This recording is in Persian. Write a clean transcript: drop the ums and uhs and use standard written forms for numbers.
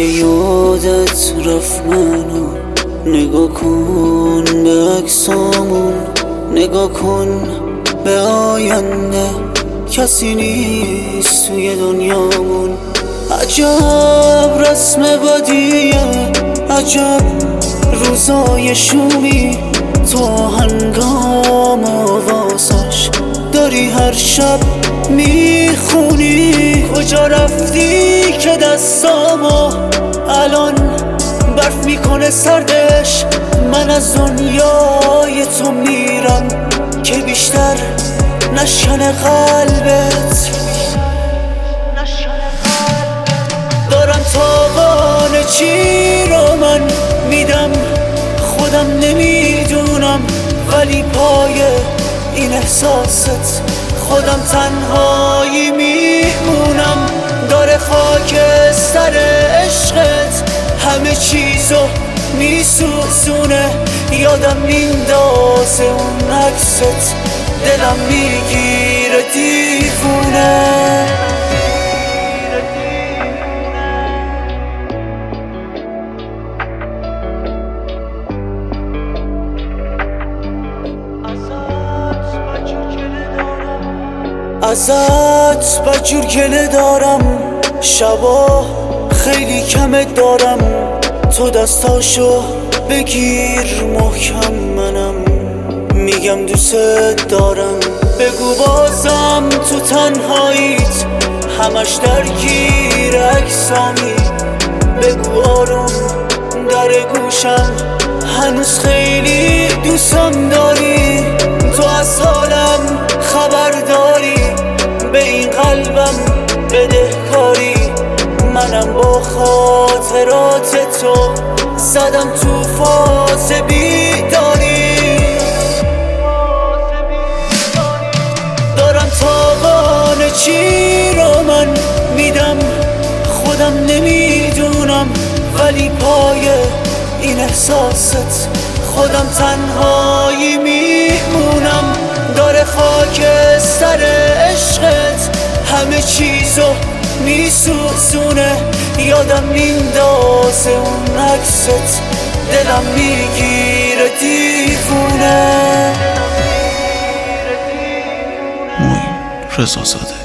یادت رفت منو نگاه کن به عکسامون، نگاه کن به آینده، کسی نیست توی دنیامون. عجب رسم بدیه، عجب روزای شومی، تو هنگام واسش داری هر شب میخونی. کجا رفتی که دستامو الان برف میکنه سردش؟ من از دنیای تو میرم که بیشتر نشکنه قلبت. دارم تاوان چی رو من میدم خودم نمیدونم، ولی پای این احساست خودم تنهایی میمونم. داره خاک سر عشقت همه چیزو میسوزونه، یادم میندازه اون عکست، دلم میگیره دیوونه. ازت بدجور گله دارم، شبا خیلی کمت دارم، تو دستاشو بگیر محکم، منم میگم دوست دارم. بگو بازم تو تنهاییت همش درگیر عکسامی، بگو آروم در گوشم هنوز خیلی دوستم داری. تو از حالم خبر داری، به این قلبم بدهکاری، منم با خاطرات تو زدم تو فاز بیداری. دارم تاوان چی رو من میدم خودم نمیدونم، ولی پای این احساست خودم تنهایی میمونم. داره خاک سر عشقت همه چیزو میسوزونه، یادم میندازه اون عکست، دلم میگیره دیوونه. موین رضا زاده.